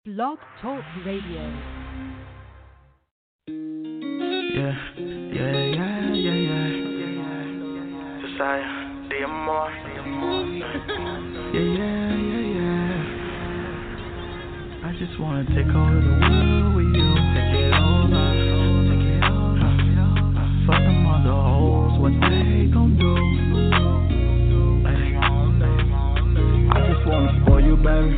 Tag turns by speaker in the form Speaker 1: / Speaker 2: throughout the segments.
Speaker 1: Blog Talk Radio.
Speaker 2: Yeah, yeah, yeah, yeah, yeah. Josiah, DMR. Yeah, yeah, yeah, yeah. I just wanna take over the world with you. Take it over, take it over. Fuck them other hoes, what they gon' do? I just wanna spoil you, baby.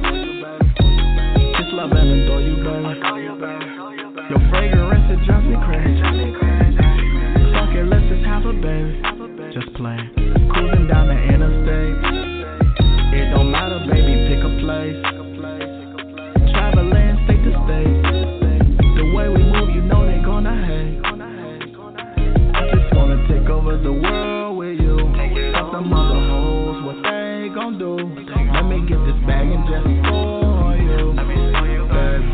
Speaker 2: Just love and adore you, baby. Your fragrance, it drives me crazy. Fuck it, let's just have a baby. Just playing, cruising down the interstate. It don't matter, baby, pick a place. Traveling state to state. The way we move, you know they gonna hate. I just wanna take over the world with you. Fuck them other hoes, what they gon' do? Let me get this bag and just for you, baby.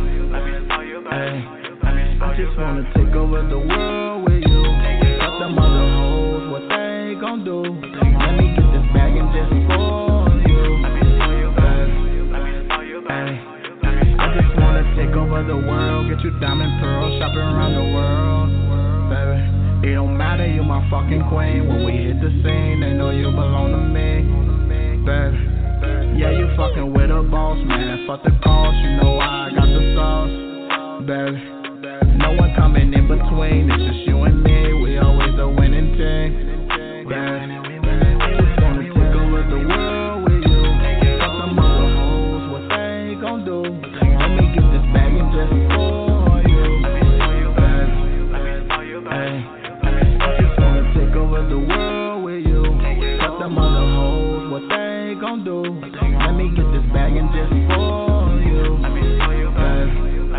Speaker 2: Hey, I just wanna take over the world with you. Fuck them other hoes, what they gon' do? Let me get this bag and just for you, baby. Hey, I just wanna take over the world, get you diamond pearls, shopping around the world, baby. It don't matter, you my fucking queen. When we hit the scene, they know you belong to me, baby. Yeah, you fucking with a boss, man. Fuck the cost, you know I got the sauce, baby. No one coming in between, it's just you and me. We always the winning team, baby. I just wanna take over the world with you. Fuck some other hoes, what they gon' do? Let me get this bag and just for you, baby. Hey, I just wanna take over the world with you. Fuck them other hoes, what they gon' do? Let me get this bag and just for you, baby.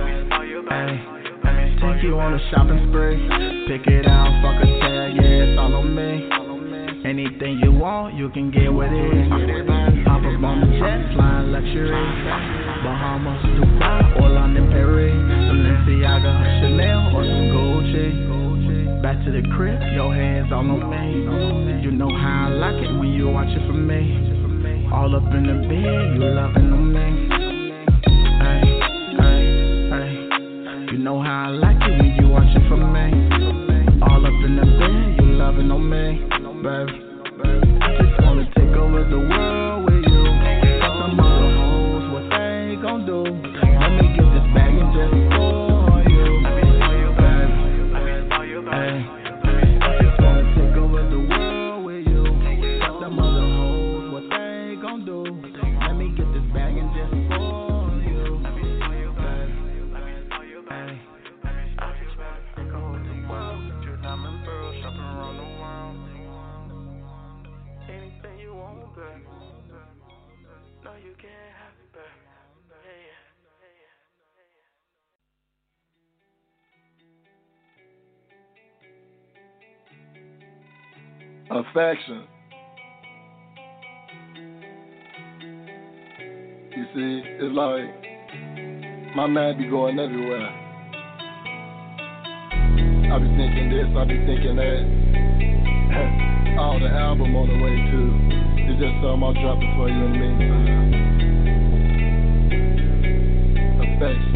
Speaker 2: Hey, take you on a shopping spree. Pick it out, fuck a tag, yeah, it's all on me. Anything you want, you can get with it. Hop up on the jet, flying luxury. Bahamas, Dubai, or London, Paris. Balenciaga, Chanel, or some Gucci. Back to the crib, your hands all on me. You know how I like it when you watch it for me. All up in the bed, you loving on me. Hey, hey, hey. You know how I like it when you watch it for me. All up in the bed, you loving on me, baby. I just wanna take over the world with you. Fuck some other hoes, what they gon' do? Let me get this bag and just for you, baby. Hey, I just wanna take over the world with you. Fuck some other hoes, what they gon' do? Let me get this bag and just for you, baby. Hey, I just wanna take over the world. Get your diamond pearls, shopping around the world. Anything you want, baby. No, you can't have it, baby.
Speaker 3: Affection. You see, it's like my mind be going everywhere. I be thinking this, I be thinking that. All the album on the way too. It's just something I'll drop it for you in the meantime. Affection.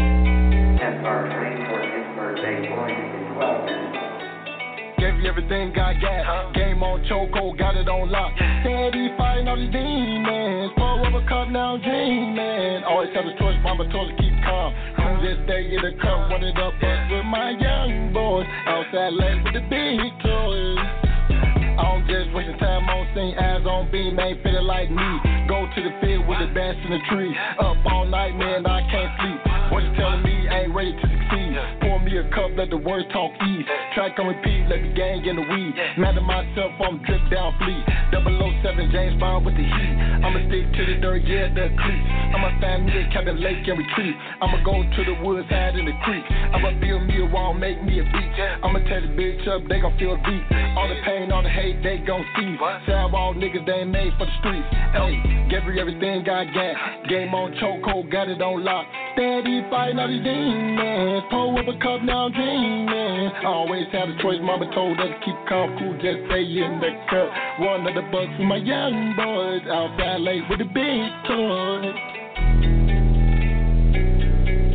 Speaker 3: Gave you everything I got. Game on choco, got it on lock. Steady fighting all these demons. Pour up a cup now, dreaming. Always have a choice, mama told her keep calm. Who just stay in the cup, run it up with my young boys. Outside lane with the big toys. I don't just wasting time on scene, eyes on beam, ain't feeling like me. Go to the field with the bass in the tree. Up all night, man, I can't sleep. What you telling me, ain't ready to succeed. Pour me a cup, let the words talk ease. Track on repeat, let the gang in the weed. Mad at myself, I'm drip down fleet. 007, James Bond with the heat. I'ma stick to the dirt, yeah, the cleats. I'ma find me a cabin lake and retreat. I'ma go to the woods, hide in the creek. I'ma build me a wall, make me a beach. I'ma tear the bitch up, they gon' feel deep. All the pain, all the hate, they gon' see. Sidewall niggas, they ain't made for the streets. Hey, gave you everything I got. Game on choco, got it on lock. Steady fighting all these demons. Pour up a cup, now I'm dreaming. Always had a choice, mama told us to keep calm, cool, just stay in the cut. One of the bucks for my young boys. Outside late with the big toys.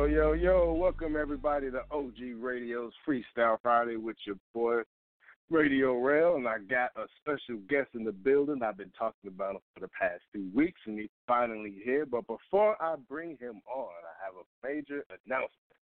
Speaker 1: Yo, welcome everybody to OG Radio's Freestyle Friday with your boy, Radio Rail, and I got a special guest in the building. I've been talking about him for the past 2 weeks, and he's finally here. But before I bring him on, I have a major announcement.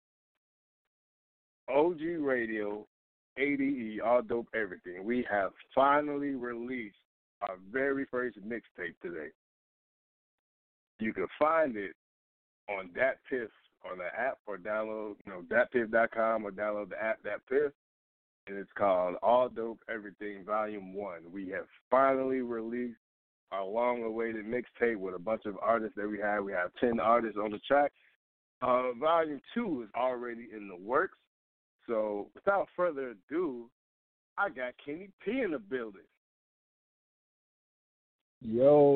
Speaker 1: OG Radio, ADE, All Dope Everything. We have finally released our very first mixtape today. You can find it on DatPiff on the app, or download, datpiff.com, or download the app DatPiff. And it's called All Dope Everything Volume 1. We have finally released our long-awaited mixtape with a bunch of artists that we have. We have 10 artists on the track. Volume 2 is already in the works. So without further ado, I got Kenny P in the building.
Speaker 4: Yo,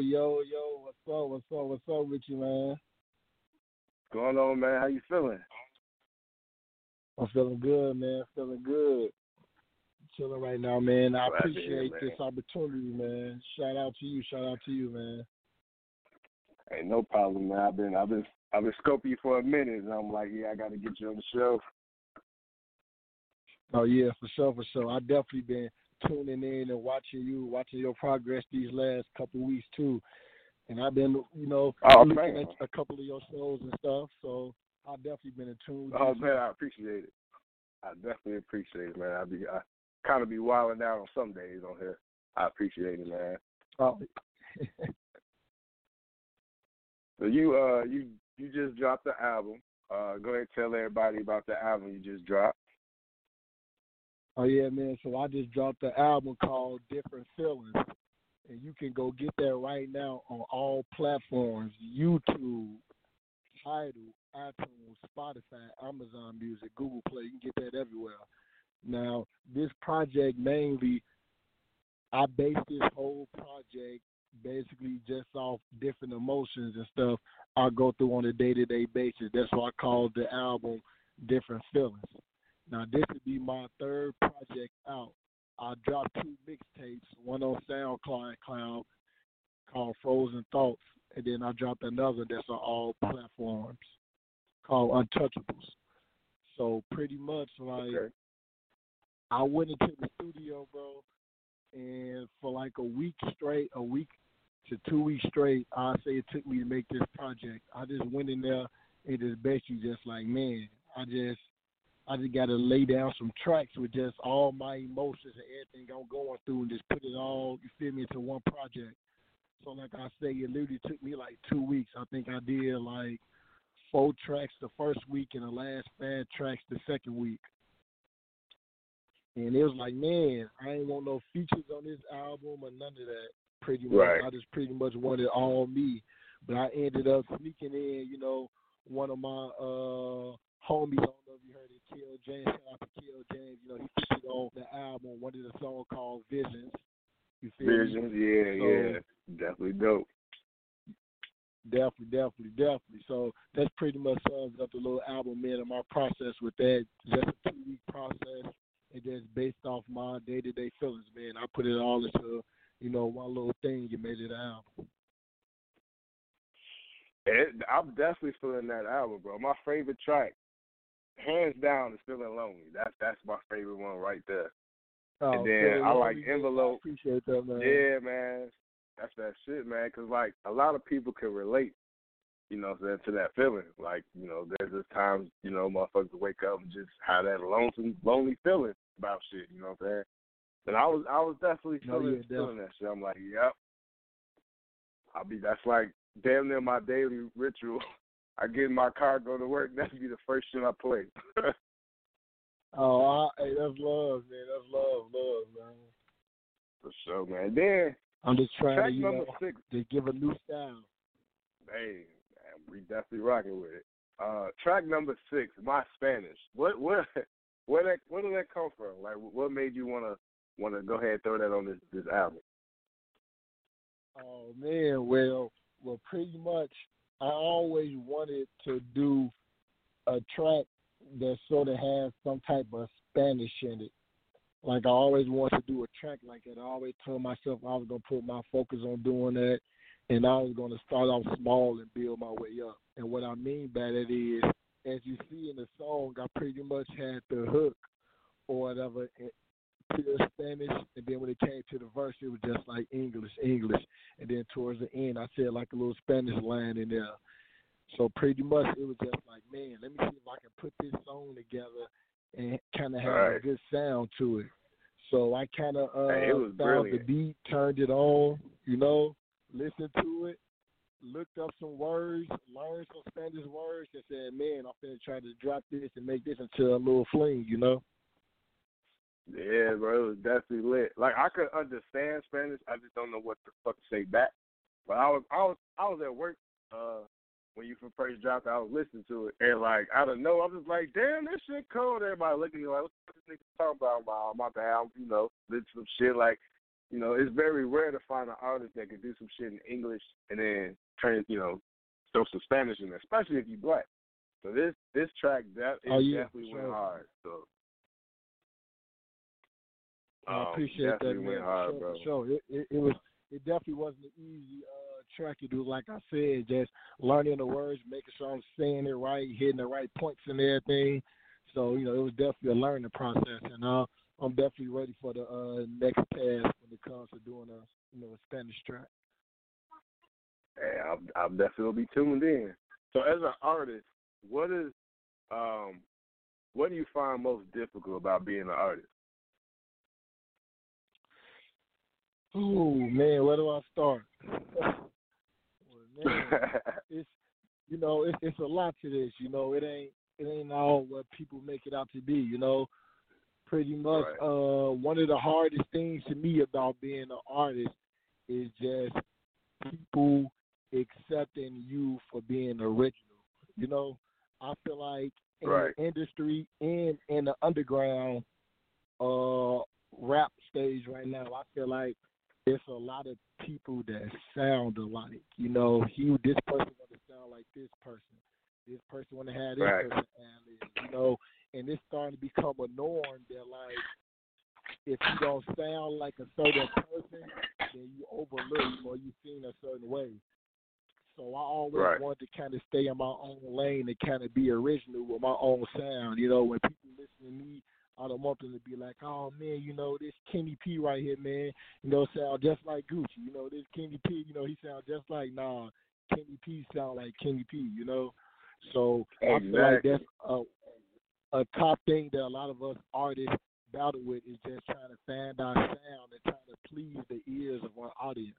Speaker 4: what's up with you, man?
Speaker 1: What's going on, man? How you feeling?
Speaker 4: I'm feeling good, man. Feeling good. Chilling right now, man. I appreciate this opportunity, man. Shout out to you, man.
Speaker 1: Hey, no problem, man. I've been scoping you for a minute, and I'm like, yeah, I got to get you on the show.
Speaker 4: Oh yeah, for sure. I definitely been tuning in and watching your progress these last couple of weeks too. And I've been, looking at a couple of your shows and stuff. So I've definitely been in tune.
Speaker 1: Oh man, I appreciate it. I definitely appreciate it, man. I kind of be wilding out on some days on here. I appreciate it, man.
Speaker 4: Oh.
Speaker 1: So you just dropped the album. Go ahead and tell everybody about the album you just dropped.
Speaker 4: Oh yeah, man. So I just dropped the album called Different Feelings. And you can go get that right now on all platforms: YouTube, Tidal, iTunes, Spotify, Amazon Music, Google Play. You can get that everywhere. Now, this project mainly, I based this whole project basically just off different emotions and stuff I go through on a day-to-day basis. That's why I called the album Different Feelings. Now, this would be my third project out. I dropped 2 mixtapes, one on SoundCloud called Frozen Thoughts, and then I dropped another that's on all platforms called Untouchables. So pretty much I went into the studio, bro, and for like a week to 2 weeks straight, I say it took me to make this project. I just went in there and just basically just like, man, I just got to lay down some tracks with just all my emotions and everything I'm going through and just put it all, you feel me, into one project. So like I say, it literally took me like 2 weeks. I think I did like 4 tracks the first week and the last 5 tracks the second week. And it was like, man, I ain't want no features on this album or none of that. Pretty much,
Speaker 1: right.
Speaker 4: I just pretty much wanted all me. But I ended up sneaking in, one of my homies, I don't know if you heard it, Kill James. Shout out to Kill James. He featured on the album, one of the songs called Visions. You feel
Speaker 1: Visions,
Speaker 4: me?
Speaker 1: Yeah. Definitely dope.
Speaker 4: Definitely. So that's pretty much sums up the little album, man, and my process with that. Just a 2-week process, and just based off my day-to-day feelings, man. I put it all into, one little thing and made it an album.
Speaker 1: I'm definitely feeling that album, bro. My favorite track, hands down, is Feeling Lonely. That's my favorite one right there.
Speaker 4: Oh,
Speaker 1: and then I like Envelope.
Speaker 4: I appreciate that, man.
Speaker 1: Yeah, man. That's that shit, man. Because, like, a lot of people can relate, to that feeling. Like, there's just times, motherfuckers wake up and just have that lonely feeling about shit, you know what I'm saying? And I was definitely feeling that shit. I'm like, yep. That's like damn near my daily ritual. I get in my car, go to work, that'd be the first shit I play.
Speaker 4: Hey, that's love, man. That's love, man.
Speaker 1: For sure, man. Then
Speaker 4: I'm just trying
Speaker 1: to,
Speaker 4: to give a new style.
Speaker 1: Hey, man, we definitely rocking with it. Track number 6, My Spanish. Where did that come from? Like, what made you wanna go ahead and throw that on this album?
Speaker 4: Oh man, well, pretty much, I always wanted to do a track that sort of has some type of Spanish in it. Like, I always wanted to do a track like that. I always told myself I was going to put my focus on doing that. and I was going to start off small and build my way up. And what I mean by that is, as you see in the song, I pretty much had the hook or whatever in pure Spanish, and then when it came to the verse, it was just like English, and then towards the end, I said like a little Spanish line in there. So pretty much it was just like, man, let me see if I can put this song together and kind of have a good sound to it. So I kind of found the beat, turned it on, listened to it, looked up some words, learned some Spanish words, and said, man, I'm finna try to drop this and make this into a little fling,
Speaker 1: Yeah, bro, it was definitely lit. Like, I could understand Spanish, I just don't know what the fuck to say back. But I was at work when you first dropped it. I was listening to it, and like, I don't know, I was like, damn, this shit cold. Everybody looking at me like, what this nigga talking about? I'm about to have, did some shit like, it's very rare to find an artist that can do some shit in English and then turn, throw some Spanish in there, especially if you black. So this track definitely went hard. So
Speaker 4: I appreciate that, man.
Speaker 1: Hard, bro.
Speaker 4: Sure. It definitely wasn't an easy track to do. Like I said, just learning the words, making sure I'm saying it right, hitting the right points and everything. So it was definitely a learning process, and I'm definitely ready for the next task when it comes to doing a Spanish track.
Speaker 1: Hey, I'll definitely be tuned in. So as an artist, what do you find most difficult about being an artist?
Speaker 4: Oh man, where do I start? Well, man, it's a lot to this. It ain't all what people make it out to be. Pretty much. Right. One of the hardest things to me about being an artist is just people accepting you for being original. I feel like in the industry and in the underground rap stage right now, I feel like there's a lot of people that sound alike. This person want to sound like this person. This person want to have this person ad-lib, and it's starting to become a norm that, like, if you don't sound like a certain person, then you overlook or you seen a certain way. So I always wanted to kind of stay in my own lane and kind of be original with my own sound. When people listen to me, I don't want them to be like, oh, man, this Kenny P right here, man, sound just like Gucci. This Kenny P, he sound just like, nah, Kenny P sound like Kenny P, So I feel like that's a top thing that a lot of us artists battle with is just trying to find our sound and trying to please the ears of our audience,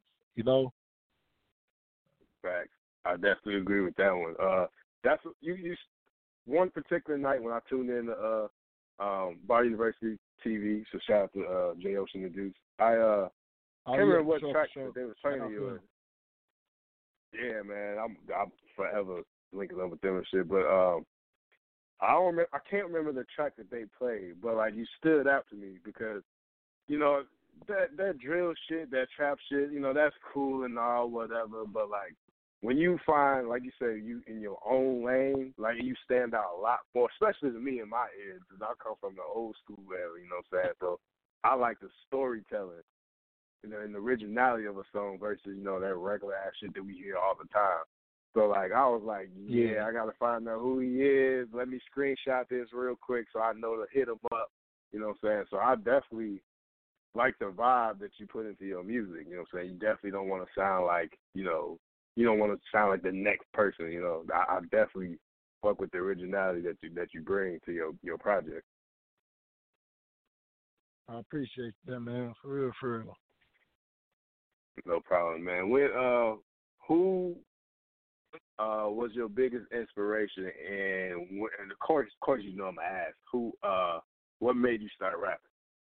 Speaker 1: Facts. I definitely agree with that one. That's you one particular night when I tuned in to Bar University TV, so shout out to Jay Ocean and Deuce. I can't remember what track that they were playing you in. Yeah, man, I'm forever linking up with them and shit. But I can't remember the track that they played, but like you stood out to me because that drill shit, that trap shit, that's cool and all, whatever. But like when you find, like you say, you in your own lane, like you stand out a lot more, especially to me in my ears, because I come from the old school era, you know what I'm saying? So I like the storytelling, and the originality of a song versus, that regular ass shit that we hear all the time. So, like, I was like, yeah, I got to find out who he is. Let me screenshot this real quick so I know to hit him up, you know what I'm saying? So I definitely like the vibe that you put into your music, you know what I'm saying? You definitely don't want to sound like, you don't want to sound like the next person, I definitely fuck with the originality that you bring to your project.
Speaker 4: I appreciate that, man. For real.
Speaker 1: No problem, man. Who was your biggest inspiration, and of course, I'm gonna ask who. What made you start rapping?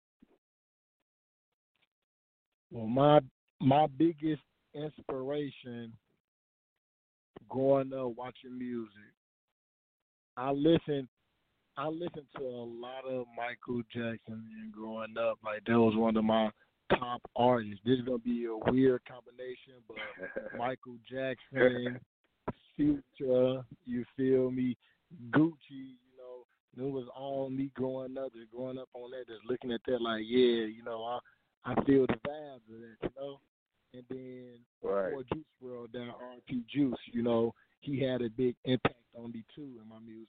Speaker 4: Well, my biggest inspiration growing up watching music, I listened to a lot of Michael Jackson and growing up. Like, that was one of my top artists. This is gonna be a weird combination, but Michael Jackson, Future, you feel me, Gucci, it was all me growing up on that, just looking at that like, yeah, I feel the vibes of that, and then
Speaker 1: Right.
Speaker 4: before Juice WRLD, down R.P. Juice, you know, he had a big impact on me too in my music.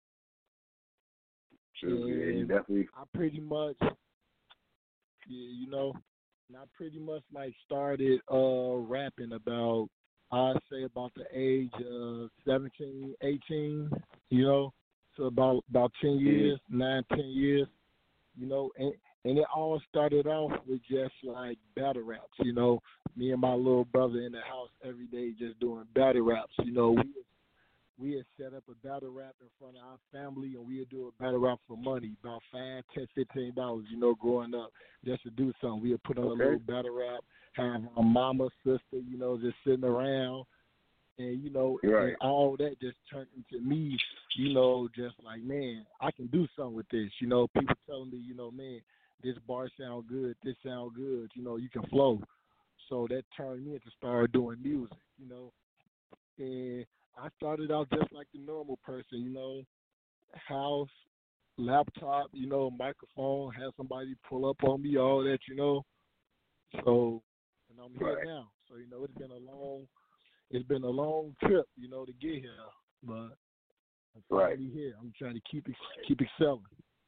Speaker 1: True. Yeah, you
Speaker 4: And
Speaker 1: definitely.
Speaker 4: I pretty much, yeah, you know, and I pretty much like started rapping about, I'd say about the age of 17, 18, you know, so about 10 years, 9, 10 years, you know, and it all started off with just like battle raps, you know, me and my little brother in the house every day just doing battle raps, you know, we had set up a battle rap in front of our family, and we would do a battle rap for money, about $5, $10, $15, you know, growing up, just to do something. We would put on a little battle rap, have our mama, sister, you know, just sitting around, and, you know,
Speaker 1: Right.
Speaker 4: and all that just turned into me, you know, just like, man, I can do something with this. You know, people telling me, you know, man, this bar sound good, this sound good, you know, you can flow. So that turned me into start doing music, you know, and I started out just like the normal person, you know, house, laptop, you know, microphone, have somebody pull up on me, all that, you know. So, and I'm here now. So, you know, it's been a long trip, you know, to get here, but I'm finally here. I'm trying to keep excelling.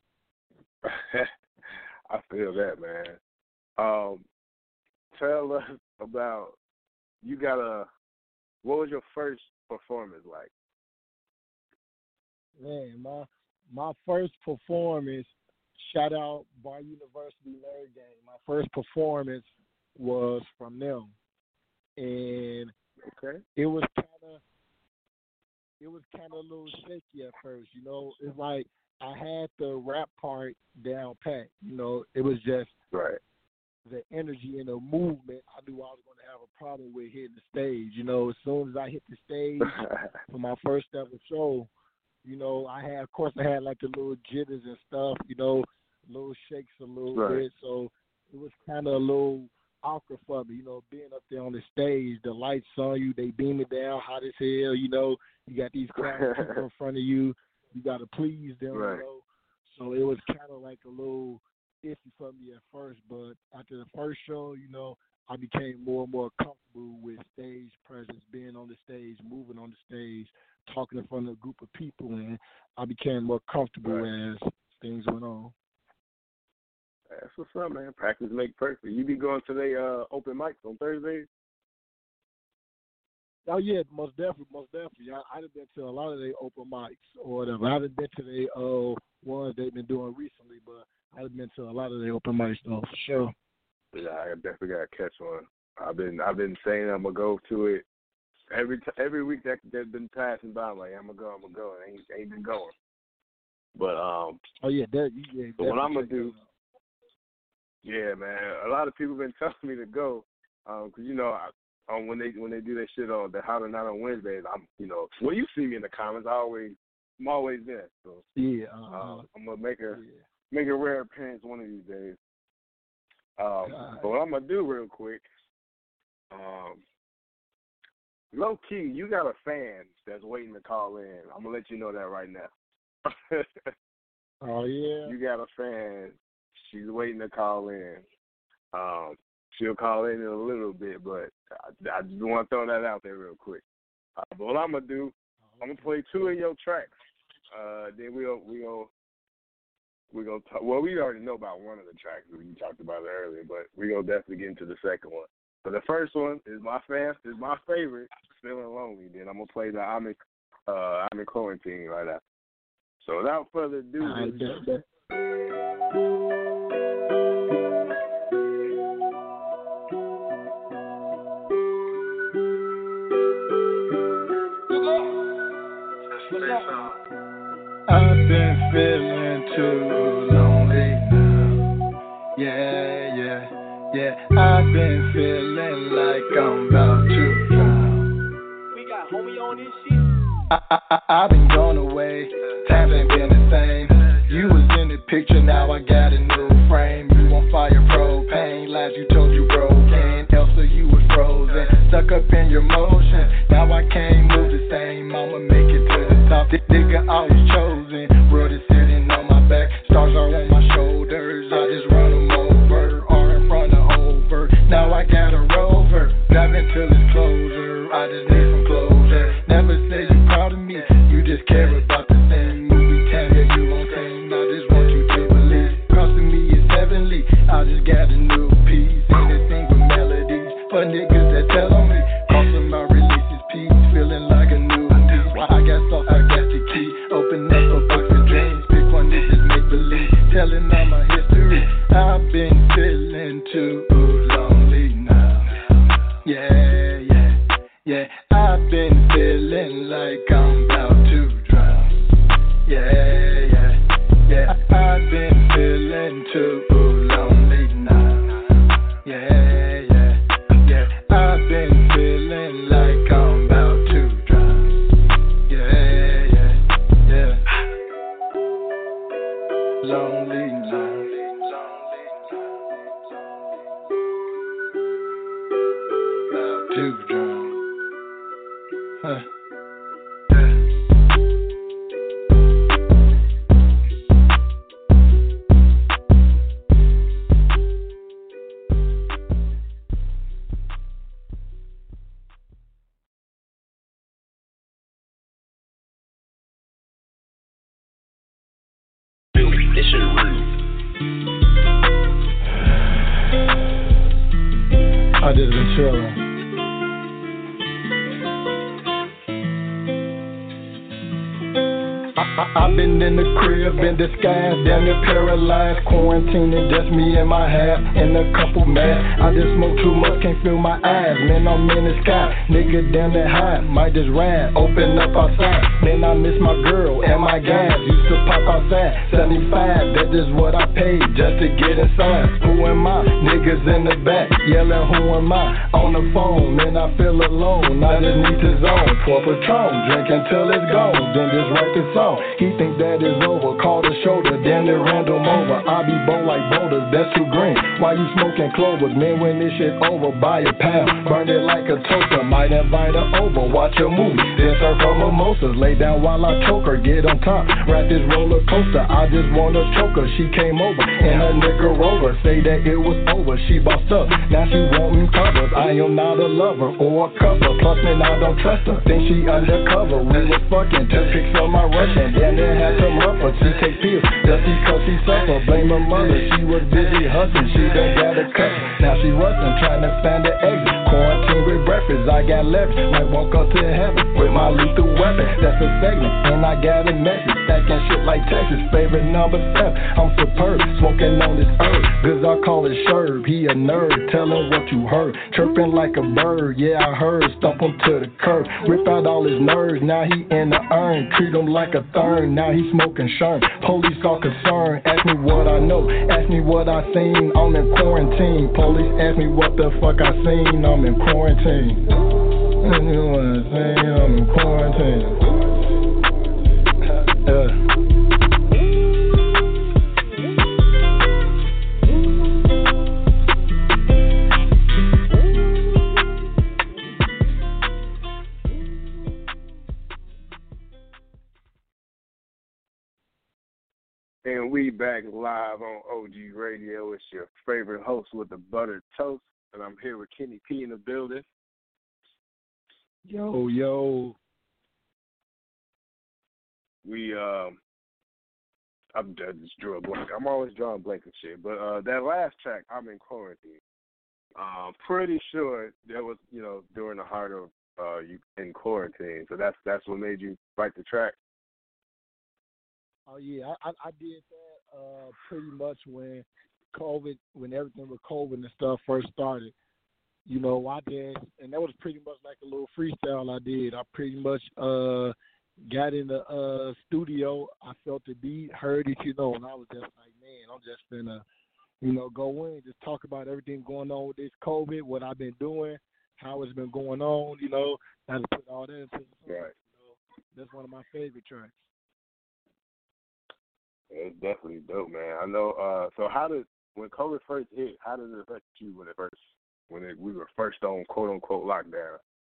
Speaker 1: I feel that, man. Tell us about, what was your first performance like?
Speaker 4: Man, my first performance, shout out Bar University Nerd Gang. My first performance was from them, and it was kind of a little shaky at first. You know, it's like I had the rap part down pat. You know, it was just the energy and the movement. I knew I was going to have a problem with hitting the stage. You know, as soon as I hit the stage for my first ever show, you know, I had like the little jitters and stuff, you know, little shakes a little bit. So it was kind of a little awkward for me, you know, being up there on the stage, the lights on you, they beam it down hot as hell, you know, you got these crowd of people in front of you, you got to please them, you know. So it was kind of like a little iffy for me at first, but after the first show, you know, I became more and more comfortable with stage presence, being on the stage, moving on the stage, talking in front of a group of people, and I became more comfortable as things went on.
Speaker 1: That's what's up, man. Practice make perfect. You be going to the open mics on Thursdays?
Speaker 4: Oh, yeah, most definitely. I've been to a lot of their open mics or whatever. I haven't been to the ones they've been doing recently, but I've been to a lot of their open mics, though, for sure.
Speaker 1: Yeah, I definitely got to catch one. I've been saying I'm going to go to it. Every week that's been passing by, I'm like, I'm going to go. I ain't been going. But,
Speaker 4: but
Speaker 1: what I'm going to do, yeah, man, a lot of people been telling me to go because, you know, when they do that shit on the How to Not on Wednesdays, I'm, you know, when you see me in the comments, I'm always there. So I'm gonna make a rare appearance one of these days. But what I'm gonna do real quick, low key, you got a fan that's waiting to call in. I'm gonna let you know that right now.
Speaker 4: Oh yeah.
Speaker 1: You got a fan. She's waiting to call in. She'll call in a little bit, but I just want to throw that out there real quick. But what I'm gonna do, I'm gonna play 2 of your tracks. Then we're gonna talk. Well, we already know about one of the tracks that we talked about earlier, but we're gonna definitely get into the second one. So the first one is my favorite, Feeling Lonely. Then I'm gonna play the I'm in Quarantine right after. So without further ado.
Speaker 2: I've been feeling too lonely now. Yeah. I've been feeling like I'm about to drown.
Speaker 5: We got homie on this shit.
Speaker 2: I've been gone away. Times ain't been the same. You was in the picture, now I got a new frame. You on fire, propane. Lies you told you broken. Elsa, you was frozen. Stuck up in your motion. Now I can't move the same. I'ma make it to the top. Nigga, I was chosen. World is sitting on my back. Stars are on my shoulders. I just run them over. Or in front of over. Now I got a rover.
Speaker 3: telling all my history. I've been feeling too lonely now. Yeah, yeah, yeah. I've been feeling like I'm about to drown. Yeah, yeah, yeah. I've been feeling too lonely now. Yeah, yeah, yeah. I've been feeling like I'm about to drown. Yeah, yeah, yeah. Lonely now. About to drown. Huh. I just been chilling. I've been in the crib, in disguise, damn near paralyzed, quarantining, just me and my half, and a couple masks. I just smoke too much, can't feel my eyes, man, I'm in the sky, nigga damn that high, might just ride, open up outside, man, I miss my girl and my guys, used to pop outside, 75, that's just what I paid, just to get inside. Who am I? Niggas in the back, yelling who am I? On the phone, man, I feel alone, I just need to zone, pour Patron, drink until it's gone, then just write the song. He think that is over, call the shoulder, damn it random over. I be bold like boulders, that's too green. Why you smoking clovers? Man, when this shit over, buy a pound, burn it like a toaster. Might invite her over, watch a movie, then serve her mimosas. Lay down while I choke her, get on top, ride this roller coaster. I just wanna choke her, she came over, and her nigga roller say that it was over. She bossed up, now she want me covered. I am not a lover or a cover, plus man I don't trust her. Think she undercover, we was fucking, took pics of my Russian. Then they had some rougher, she take pills, just because she suffer. Blame her mother, she was busy hustling, she done got a cut. Now she rustin', trying to find the exit. Quarantine with breakfast, I got left. Might walk up to heaven with my lethal weapon. That's a segment, and I got a message. Stacking shit like Texas, favorite number 7. I'm superb, smoking on this herb. Cause I call it Sherb, he a nerd. Tell him what you heard, chirping like a bird. Yeah, I heard, stump him to the curb. Rip out all his nerves, now he in the urn. Treat him like a thorn, now he smoking shern. Police all concerned, ask me what I know, ask me what I seen. I'm in quarantine. Police ask me what the fuck I seen. I'm in quarantine. You know what I'm saying? I'm in quarantine.
Speaker 1: And we back live on OG Radio. It's your favorite host with the buttered toast, and I'm here with Kenny P in the building.
Speaker 4: Yo, yo.
Speaker 1: I just drew a blank. I'm always drawing blank and shit. But that last track, I'm in quarantine. Pretty sure that was, during the heart of you in quarantine. So that's what made you write the track.
Speaker 4: Oh yeah, I did that pretty much when everything with COVID and stuff first started. I did, and that was pretty much like a little freestyle I did. I pretty much got in the studio. I felt the beat, heard it, and I was just like, man, I'm just gonna, go in, just talk about everything going on with this COVID, what I've been doing, how it's been going on, I just put all that into the song.
Speaker 1: Right.
Speaker 4: That's one of my favorite tracks.
Speaker 1: It's definitely dope, man. I know. So when COVID first hit, how did it affect you when we were first on quote unquote lockdown?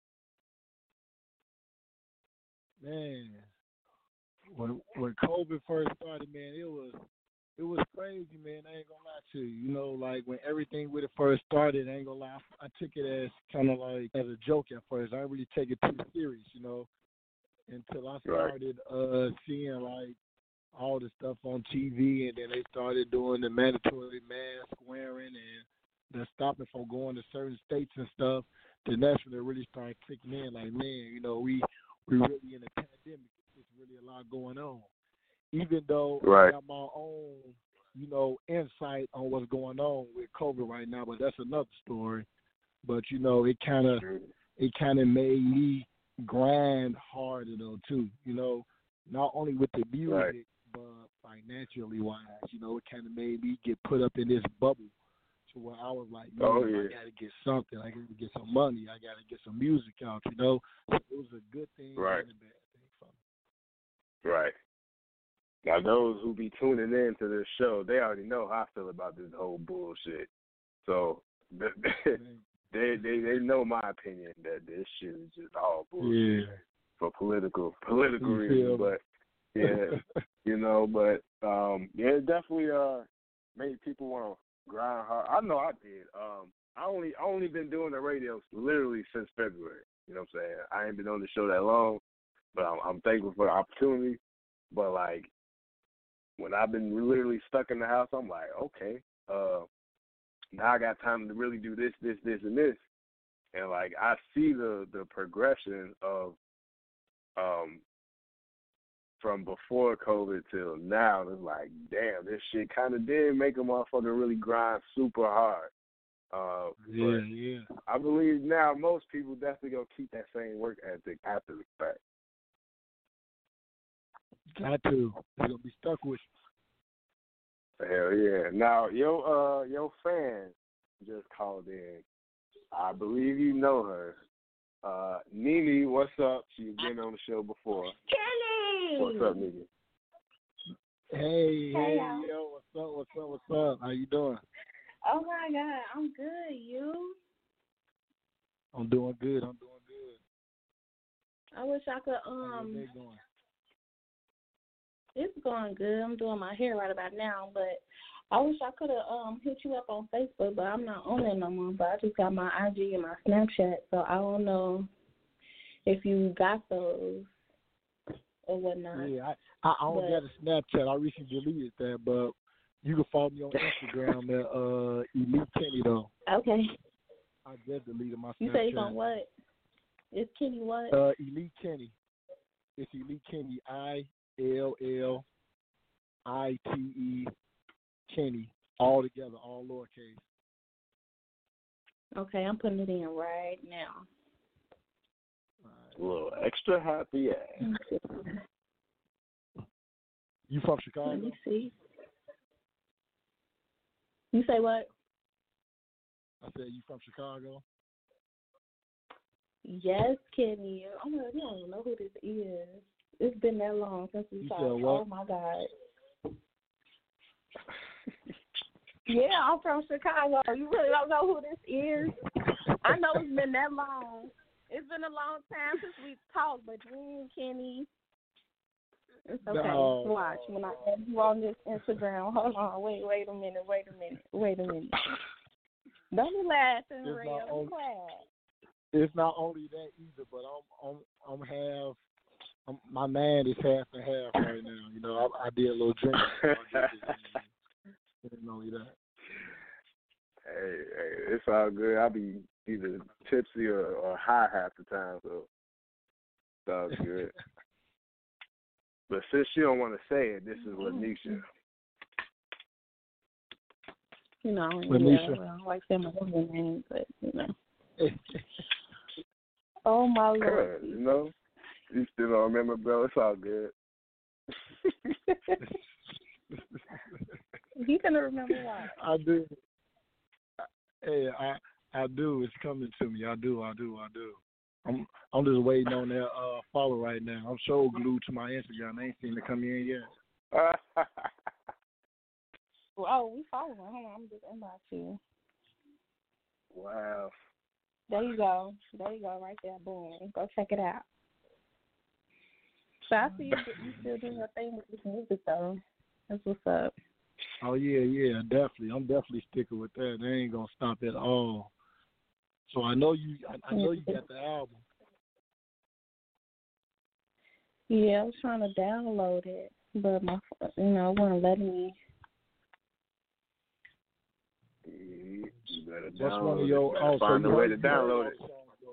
Speaker 4: Man, when COVID first started, man, it was crazy, man. I ain't gonna lie to you. Like when everything with it first started, I ain't gonna lie, I took it as kind of like as a joke at first. I didn't really take it too serious, until I started seeing like all the stuff on TV, and then they started doing the mandatory mask wearing and the stopping from going to certain states and stuff. Then that's when it really started kicking in. Like, man, we really in a pandemic. It's really a lot going on. Even though
Speaker 1: right.
Speaker 4: I got my own insight on what's going on with COVID right now, but that's another story. But it kind of made me grind harder though too. Not only with the music,
Speaker 1: right.
Speaker 4: but financially wise. It kind of made me get put up in this bubble to where I was like, man, I got to get something. I got to get some money. I got to get some music out. So it was a good thing
Speaker 1: Right.
Speaker 4: and a bad thing for me.
Speaker 1: Right. Now, those who be tuning in to this show, they already know how I feel about this whole bullshit. So they know my opinion that this shit is just all bullshit for political reasons. But yeah, it definitely made people want to grind hard. I know I did. I only been doing the radio literally since February. You know what I'm saying? I ain't been on the show that long, but I'm thankful for the opportunity. But like, when I've been literally stuck in the house, I'm like, okay, now I got time to really do this, and this. And like, I see the progression of from before COVID till now. It's like, damn, this shit kind of did make a motherfucker really grind super hard.
Speaker 4: Yeah.
Speaker 1: I believe now most people definitely gonna keep that same work ethic after the fact.
Speaker 4: Got to. You're gonna be stuck with
Speaker 1: you. Hell yeah. Now your fan just called in. I believe you know her. Nene, what's up? She's been on the show before.
Speaker 6: Kenny!
Speaker 1: What's up, Nene?
Speaker 4: Hey, yo, what's up? How you doing?
Speaker 6: Oh my God, I'm good. You?
Speaker 4: I'm doing good.
Speaker 6: I wish I could
Speaker 4: How's your day going?
Speaker 6: It's going good. I'm doing my hair right about now, but I wish I could have hit you up on Facebook, but I'm not on there no more. But I just got my IG and my Snapchat, so I don't know if you got those or whatnot.
Speaker 4: Yeah, I don't got a Snapchat. I recently deleted that, but you can follow me on Instagram at Elite Kenny though.
Speaker 6: Okay.
Speaker 4: I just deleted my Snapchat.
Speaker 6: You say it's on what? It's Kenny what?
Speaker 4: Elite Kenny. It's Elite Kenny. ILLITE Kenny. All together, all lowercase.
Speaker 6: Okay, I'm putting it in right now.
Speaker 1: A little extra happy ass.
Speaker 4: You from Chicago?
Speaker 6: Let me see. You say what?
Speaker 4: I said you from Chicago?
Speaker 6: Yes, Kenny. Oh my God, you don't know who this is. It's been that long since we talked. Oh my God. Yeah, I'm from Chicago. You really don't know who this is? I know it's been that long. It's been a long time since we talked, but Kenny. It's okay.
Speaker 4: No.
Speaker 6: Watch when I add you on this Instagram. Hold on. Wait a minute. Don't be laughing, real. Be quiet.
Speaker 4: It's not only that either, but my man is half and half right now. I did a little drinking. Not only that.
Speaker 1: Hey, it's all good. I'll be either tipsy or high half the time, so it's all good. But since you don't want to say it, this is Lanisha.
Speaker 4: Lanisha.
Speaker 6: Well, I like saying my other name, but Oh my Lord.
Speaker 1: You still don't remember, bro. It's all good.
Speaker 6: He's gonna remember why.
Speaker 4: I do. Hey, I do. It's coming to me. I do. I'm just waiting on that follow right now. I'm so glued to my Instagram. I ain't seen it come in yet.
Speaker 6: Oh, we following. Hold on, I'm just inbox you.
Speaker 1: Wow.
Speaker 6: There you go, right there. Boom. Go check it out. So I see you still doing your thing with this music, though. That's what's up.
Speaker 4: Oh, yeah, definitely. I'm definitely sticking with that. They ain't going to stop at all. So I know you got the album.
Speaker 6: Yeah, I was trying to download it, but my, it wasn't letting me.
Speaker 1: You better
Speaker 4: What's one of
Speaker 1: download
Speaker 4: your?
Speaker 1: it. Find a way to download it.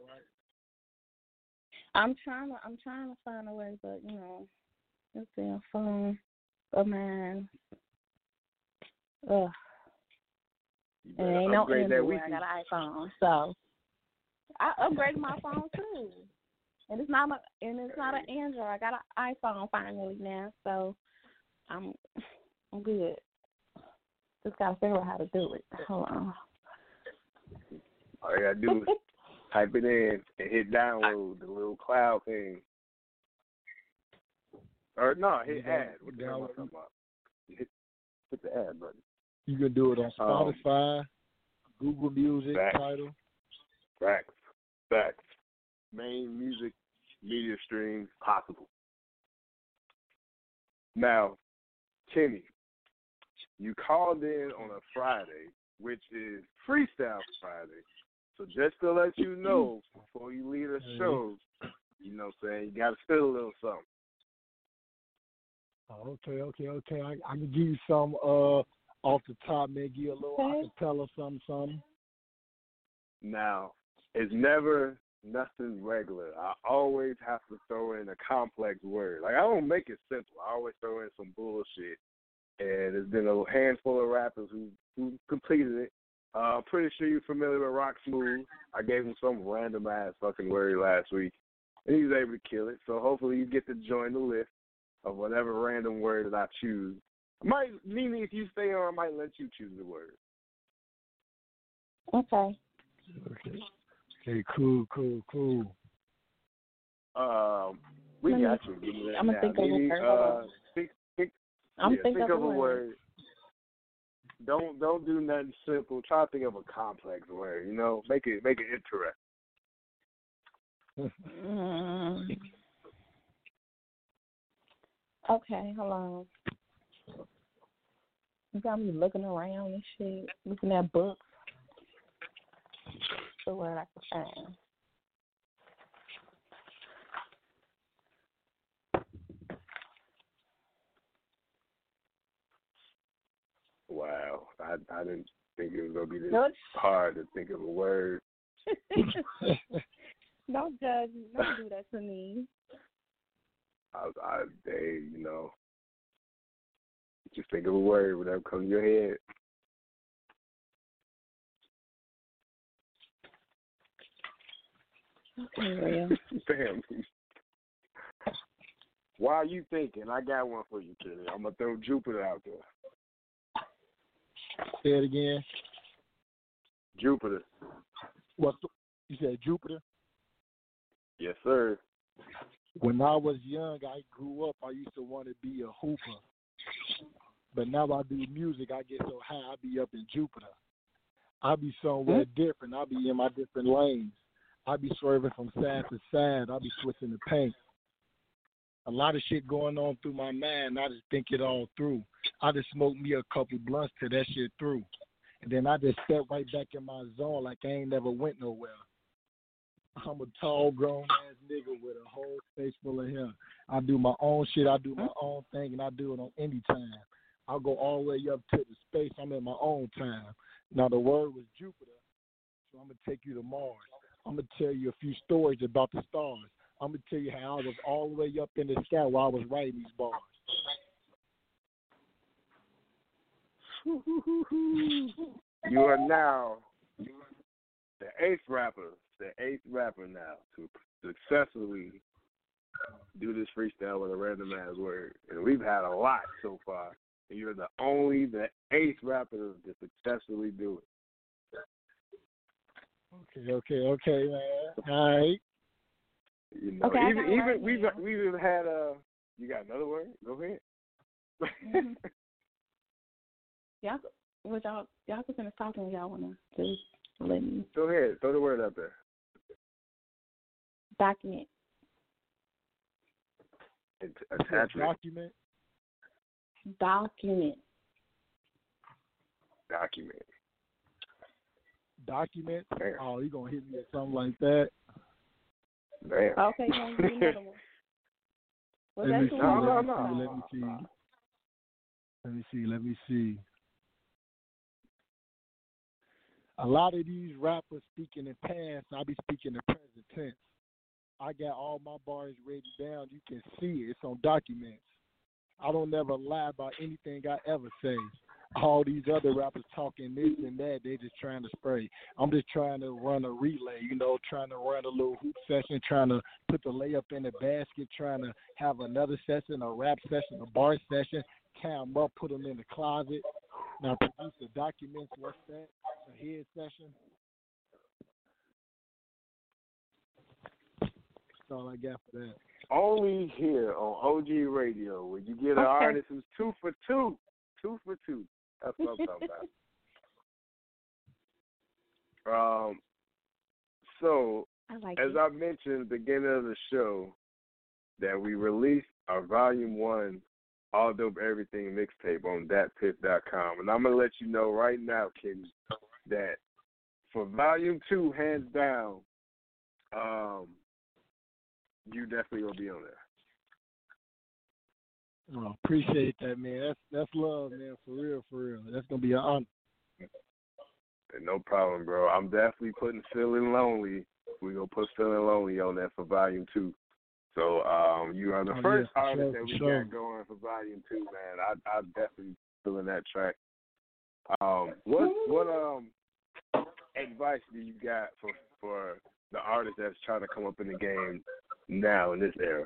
Speaker 6: I'm trying to find a way, but it's their phone of mine. Ugh.
Speaker 1: You
Speaker 6: And
Speaker 1: better
Speaker 6: ain't no
Speaker 1: upgrade that
Speaker 6: Android. I
Speaker 1: Wi-Fi.
Speaker 6: got an iPhone, so I upgraded my phone too. And it's not an Android. I got an iPhone finally now, so I'm good. Just gotta figure out how to do it. Hold on.
Speaker 1: All you gotta do is type it in and hit download the little cloud thing. Or no, hit add. What the hell am I talking about? Hit the add button.
Speaker 4: You can do it on Spotify, Google Music,
Speaker 1: Facts.
Speaker 4: Tidal.
Speaker 1: Facts. Main music media streams possible. Now, Kenny, you called in on a Friday, which is Freestyle Friday. So just to let you know, before you leave the show, you know what I'm saying, you got to spill a little something.
Speaker 4: Okay. I can give you some off the top, man. Give you a little acapella, something.
Speaker 1: Now, it's never nothing regular. I always have to throw in a complex word. Like, I don't make it simple. I always throw in some bullshit. And there's been a handful of rappers who completed it. I'm pretty sure you're familiar with Rock Smooth. I gave him some random-ass fucking word last week, and he was able to kill it. So hopefully you get to join the list of whatever random word that I choose. Nene, if you stay on, I might let you choose the word.
Speaker 6: Okay.
Speaker 4: Okay, cool.
Speaker 1: We got you. Give me that
Speaker 6: I'm
Speaker 1: now.
Speaker 6: gonna think of a word.
Speaker 1: Think of a word. Don't do nothing simple. Try to think of a complex word. You know, make it interesting.
Speaker 6: Okay, hold on. You got me looking around and shit, looking at books. The word I can find.
Speaker 1: Wow, I didn't think it was gonna be this
Speaker 6: No.
Speaker 1: hard to think of a word.
Speaker 6: Don't judge me. Don't do that to me.
Speaker 1: You know, just think of a word, whatever comes to your head.
Speaker 6: Okay, real.
Speaker 1: Damn. While you thinking, I got one for you, Kenny. I'm gonna throw Jupiter out there.
Speaker 4: Say it again.
Speaker 1: Jupiter.
Speaker 4: You said Jupiter?
Speaker 1: Yes, sir.
Speaker 4: When I was young, I grew up, I used to want to be a hooper. But now I do music, I get so high, I be up in Jupiter. I be somewhere different. I be in my different lanes. I be swerving from side to side. I be switching the paint. A lot of shit going on through my mind. I just think it all through. I just smoke me a couple blunts till that shit through. And then I just step right back in my zone like I ain't never went nowhere. I'm a tall, grown-ass nigga with a whole face full of hair. I do my own shit. I do my own thing, and I do it on any time. I'll go all the way up to the space. I'm in my own time. Now, the word was Jupiter, so I'm going to take you to Mars. I'm going to tell you a few stories about the stars. I'm going to tell you how I was all the way up in the sky while I was writing these bars.
Speaker 1: You are now the eighth rapper now to successfully do this freestyle with a random ass word. And we've had a lot so far. And you're the eighth rapper to successfully do it.
Speaker 4: Okay, man. All right.
Speaker 1: You know,
Speaker 6: Okay,
Speaker 1: even we've had you got another word? Go ahead.
Speaker 6: Mm-hmm. Y'all can finish talking if y'all wanna just let me.
Speaker 1: Go ahead, throw the word up there.
Speaker 6: Document.
Speaker 1: Attachment.
Speaker 4: Document.
Speaker 6: Document.
Speaker 1: Damn.
Speaker 4: Oh, you gonna hit me with something like that?
Speaker 1: Damn.
Speaker 6: Okay, you want to do another one? Was
Speaker 4: Let
Speaker 6: that
Speaker 4: me
Speaker 6: too
Speaker 4: see.
Speaker 6: long?
Speaker 4: Let me see. A lot of these rappers speaking in past, I be speaking in present tense. I got all my bars written down. You can see it. It's on documents. I don't never lie about anything I ever say. all these other rappers talking this and that. They just trying to spray. I'm just trying to run a relay, trying to run a little hoop session, trying to put the layup in the basket, trying to have another session, a rap session, a bar session, count them up, put them in the closet. Now produce the documents. What's that? A head session. That's all I got for that.
Speaker 1: Only here on OG Radio, where you get an artist who's 2 for 2. 2 for 2. That's what I'm talking about. So, I mentioned at the beginning of the show, that we released our Volume 1 All Dope Everything mixtape on datpiff.com. And I'm going to let you know right now, Kenny, that for Volume 2, hands down, you definitely will be on there.
Speaker 4: Oh, appreciate that, man. That's love, man. For real. That's gonna be an honor.
Speaker 1: No problem, bro. I'm definitely putting Feeling Lonely. We're gonna put Feeling Lonely on there for Volume 2. So you are the first artist that we got going for Volume 2, man. I definitely feeling that track. What advice do you got for the artist that's trying to come up in the game now in this era?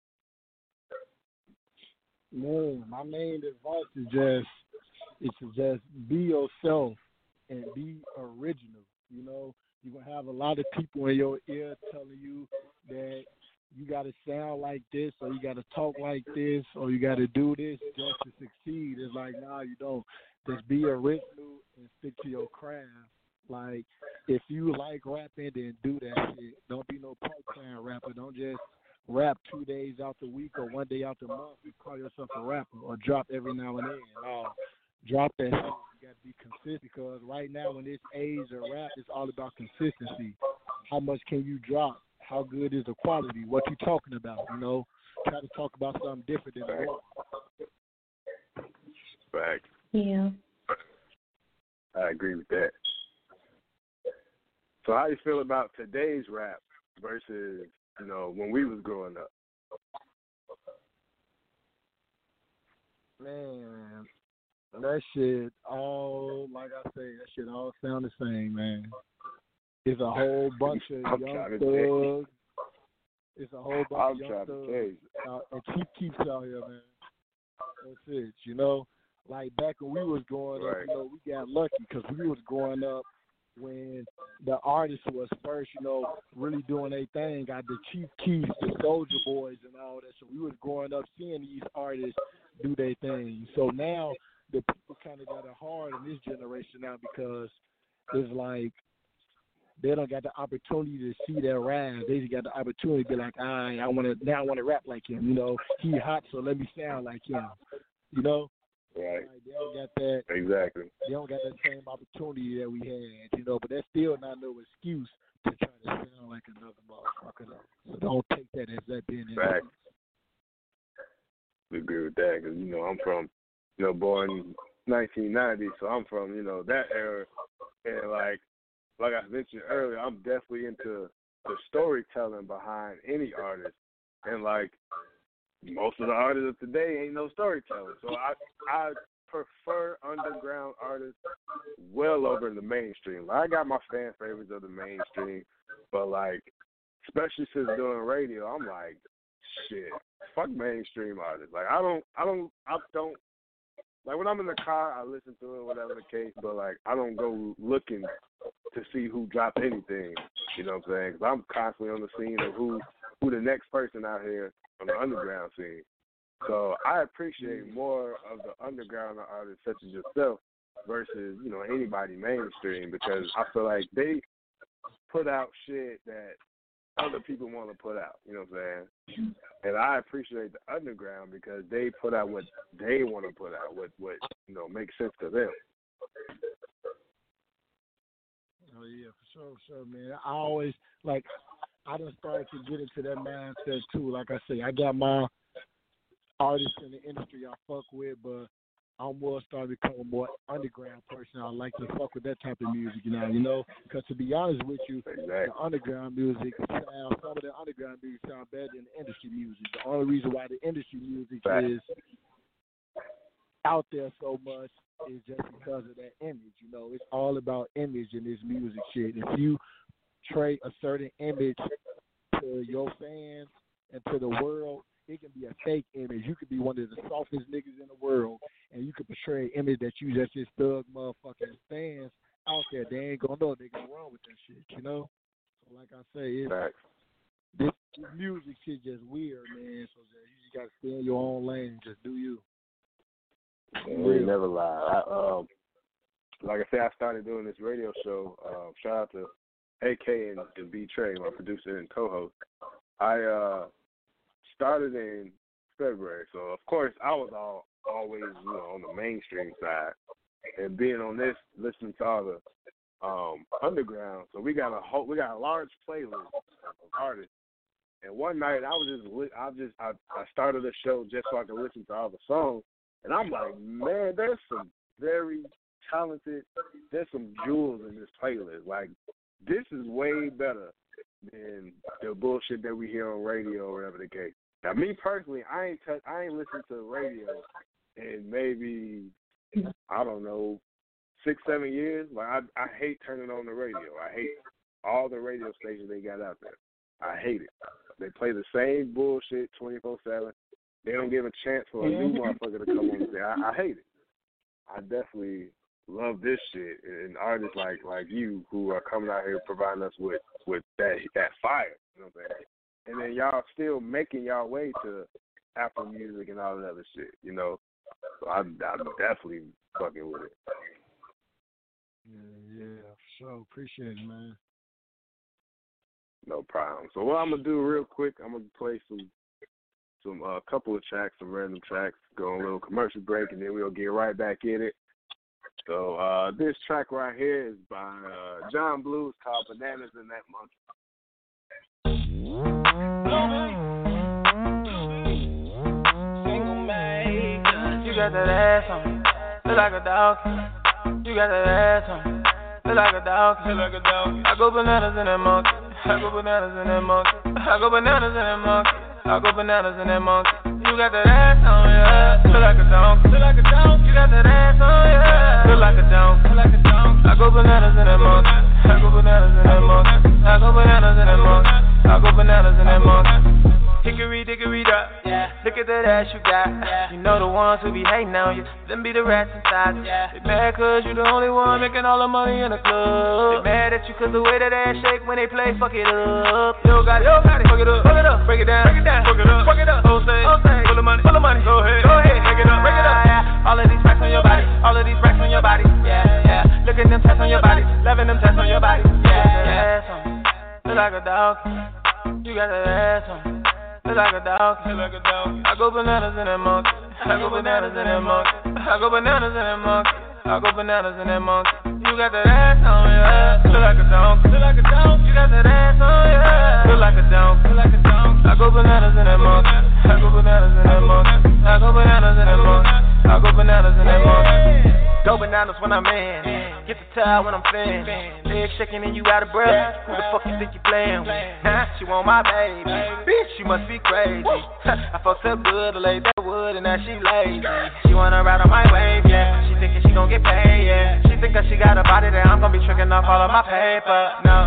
Speaker 4: Man, my main advice is to just be yourself and be original. You're going to have a lot of people in your ear telling you that you got to sound like this, or you got to talk like this, or you got to do this just to succeed. It's like, nah, you don't. Just be original and stick to your craft. Like, if you like rapping, then do that shit. Don't be no part-time rapper. Don't just rap 2 days out the week or 1 day out the month and call yourself a rapper, or drop every now and then. No, drop that shit. You got to be consistent, because right now in this age of rap, it's all about consistency. How much can you drop? How good is the quality? What you talking about? Try to talk about something different than the one.
Speaker 1: Fact.
Speaker 6: Yeah.
Speaker 1: I agree with that. So how you feel about today's rap versus, when we was growing up?
Speaker 4: Man, that shit all, like I say, that shit all sound the same, man. It's a whole bunch of young thugs. It's a whole bunch of young thugs and cheap keeps out here, man. That's it, Like back when we was growing up, we got lucky because we was growing up when the artists was first, really doing their thing. Got the Chief Keef, the Soulja Boys, and all that. So we was growing up seeing these artists do their thing. So now the people kind of got it hard in this generation now, because it's like they don't got the opportunity to see their rise. They just got the opportunity to be like, I want to rap like him. He hot, so let me sound like him.
Speaker 1: Right.
Speaker 4: Like, they don't got that.
Speaker 1: Exactly.
Speaker 4: They don't got that same opportunity that we had, but that's still not no excuse to try to sound like another motherfucker. So don't take that as that being an excuse.
Speaker 1: We agree with that, because I'm from, born 1990, so I'm from that era, and like I mentioned earlier, I'm definitely into the storytelling behind any artist, and like most of the artists of today ain't no storytelling. So I prefer underground artists well over the mainstream. Like, I got my fan favorites of the mainstream, but like, especially since doing radio, I'm like, shit, fuck mainstream artists. Like, I don't like, when I'm in the car, I listen to it, whatever the case, but like, I don't go looking to see who dropped anything. You know what I'm saying? Because I'm constantly on the scene of who the next person out here on the underground scene. So I appreciate more of the underground artists such as yourself versus, anybody mainstream, because I feel like they put out shit that other people want to put out, you know what I'm saying? And I appreciate the underground because they put out what they want to put out, what makes sense to them.
Speaker 4: Oh, yeah, for sure, man. I always, I done started to get into that mindset, too. Like I say, I got my artists in the industry I fuck with, but I'm more starting to become a more underground person. I like to fuck with that type of music now, because to be honest with you, the underground music some of the underground music sound better than the industry music. The only reason why the industry music is out there so much is just because of that image. You know, it's all about image in this music shit. If you trade a certain image to your fans and to the world, it can be a fake image. You could be one of the softest niggas in the world, and you could portray an image that you just this thug motherfucking fans out there. They ain't gonna know they gonna run with that shit, you know? So like I say, it's, this music shit just weird, man. So you just gotta stay in your own lane and just do you.
Speaker 1: We never lie. Like I said, I started doing this radio show. Shout out to AK and B Trey, my producer and co-host. I started in February, so of course I was always on the mainstream side, and being on this, listening to all the underground. So we got a large playlist of artists. And one night I started a show just so I could listen to all the songs. And I'm like, man, there's some very talented, there's some jewels in this playlist. Like, this is way better than the bullshit that we hear on radio or whatever the case. Now, me personally, I ain't listened to the radio in maybe, I don't know, 6-7 years. Like, I hate turning on the radio. I hate all the radio stations they got out there. I hate it. They play the same bullshit 24/7. They don't give a chance for a new motherfucker to come on and say, I hate it. I definitely love this shit, and artists like you who are coming out here providing us with that fire, you know what I'm saying? And then y'all still making y'all way to Apple Music and all that other shit, you know? So I'm definitely fucking with it.
Speaker 4: Yeah, so appreciate it, man.
Speaker 1: No problem. So what I'm gonna do real quick, I'm gonna play some couple of tracks, some random tracks, go on a little commercial break, and then we'll get right back in it. So this track right here is by John Blues called Bananas in That Monkey.
Speaker 5: Single man, you got that ass on me, look like a dog. You got that ass on me, look like a dog. I go bananas in that monkey. I go bananas in that monkey. I go bananas in that monkey. I go bananas in that monkey. You got that ass on ya, look like a donkey. You got that ass on ya, look like a donkey. I go bananas in that monkey. I go bananas in that monkey. I go bananas in that monkey. I go bananas in that monkey. Hickory dickory dock, look at that ass you got. You know the ones who be hating on you, them be the rats inside you. They mad cause you the only one making all the money in the club. They mad at you cause the way that ass shake when they play, fuck it up. Yo got it, fuck it up, break it down, fuck it up, whole stage, full of money, go ahead, break it up, all of these racks on your body, look at them tats on your body, loving them tats on your body, ass on me, look like a dog, you got that ass on me. Look like a dog. I go bananas in that monkey. I go bananas in that monkey. I go bananas in that monkey. I go bananas in that monkey. You got that ass on ya. Look like a donkey. You got that ass on ya. Look like a donkey. I go bananas in that monkey. I go bananas in that monkey. I go bananas in that monkey. I go bananas in that monkey. Go bananas when I'm in. Get the towel when I'm thin. Legs shaking and you out of breath. Who the fuck you think you playing with? She want my baby. Bitch, you must be crazy. I fucked up good, laid that wood, and now she lazy. She wanna ride on my wave, yeah. She thinking she gon' get paid, yeah. She think that she got a body that I'm gon' be tricking off all of my paper. No.